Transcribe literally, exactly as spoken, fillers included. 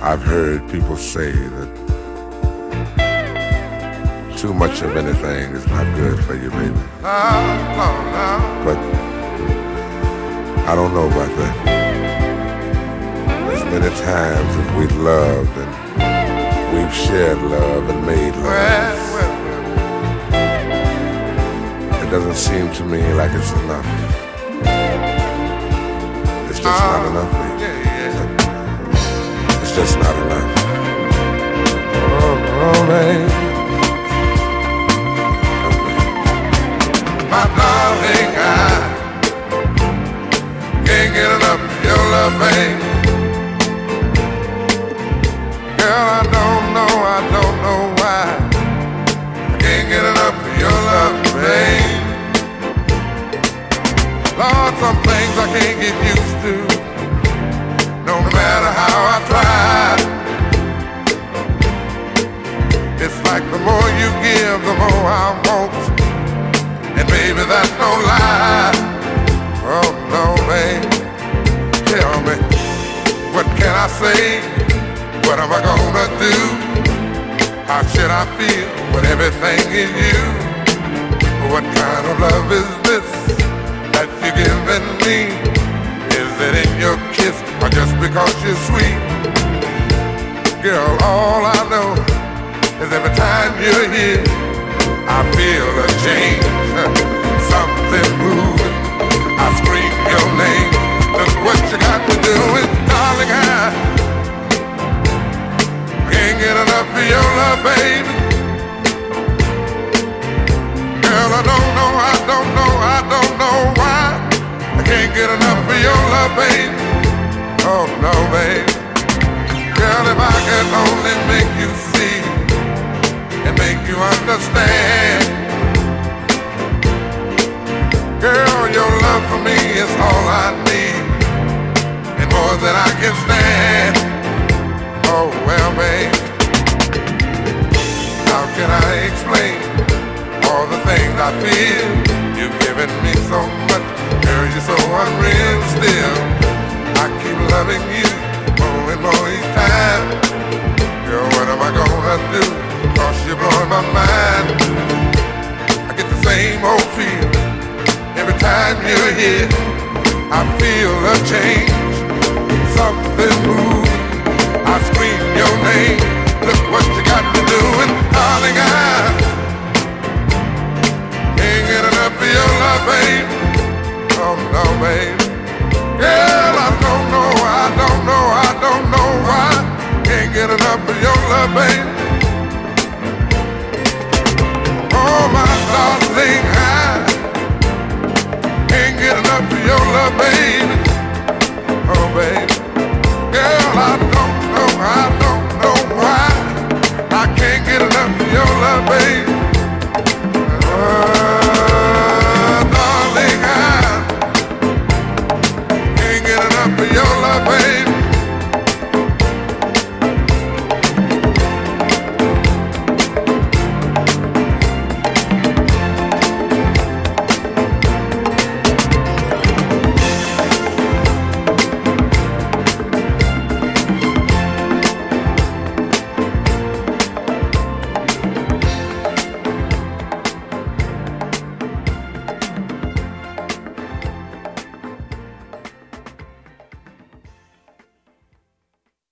I've heard people say that too much of anything is not good for you, baby. But I don't know about that. As many times as we've loved and we've shared love and made love, it doesn't seem to me like it's enough. It's just not enough, baby. It's just not enough. Oh, oh baby. My darling, I can't get enough of your love, baby. Girl, I don't know, I don't know why I can't get enough of your love, baby. Lord, some things I can't get used to, no matter how I try. It's like the more you give, the more I want. And baby, that's no lie. Oh no, babe. Tell me, what can I say? What am I gonna do? How should I feel with everything in you? What kind of love is this that you're giving me? Is it in your kiss or just because you're sweet? Girl, all I know is every time you're here, I feel a change, something moving. I scream your name. Look what you got me doing, darling. I can't get enough of your love, baby. Girl, I don't know, I don't know, I don't know why I can't get enough of your love, baby. Oh no, baby. Girl, if I could only make you see and make you understand. Girl, your love for me is all I need, and more than I can stand. Oh well, babe, how can I explain all the things I feel? You've given me so much, girl, you're so unreal still. I keep loving you more and more each time. Girl, what am I gonna do? Cause you're blowing my mind. I get the same old feeling every time you're here. I feel a change, something moving. I scream your name. Look what you got me doing, darling. I can't get enough of your love, babe. Oh no, babe. Girl, I don't know, I don't know, I don't know why. Can't get enough of your